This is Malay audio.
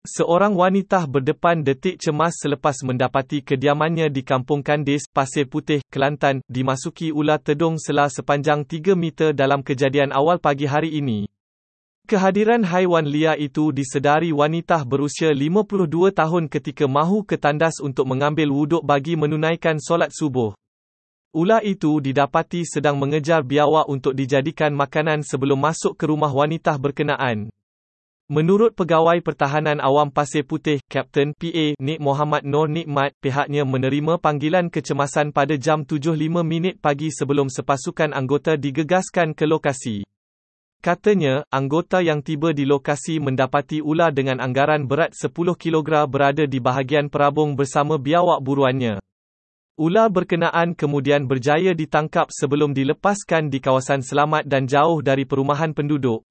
Seorang wanita berdepan detik cemas selepas mendapati kediamannya di Kampung Kandis, Pasir Putih, Kelantan, dimasuki ular tedung sela sepanjang 3 meter dalam kejadian awal pagi hari ini. Kehadiran haiwan liar itu disedari wanita berusia 52 tahun ketika mahu ke tandas untuk mengambil wuduk bagi menunaikan solat subuh. Ular itu didapati sedang mengejar biawak untuk dijadikan makanan sebelum masuk ke rumah wanita berkenaan. Menurut Pegawai Pertahanan Awam Pasir Putih, Kapten PA Nik Muhammad Nur Nikmat, pihaknya menerima panggilan kecemasan pada jam 7.05 pagi sebelum sepasukan anggota digegaskan ke lokasi. Katanya, anggota yang tiba di lokasi mendapati ular dengan anggaran berat 10 kg berada di bahagian perabung bersama biawak buruannya. Ular berkenaan kemudian berjaya ditangkap sebelum dilepaskan di kawasan selamat dan jauh dari perumahan penduduk.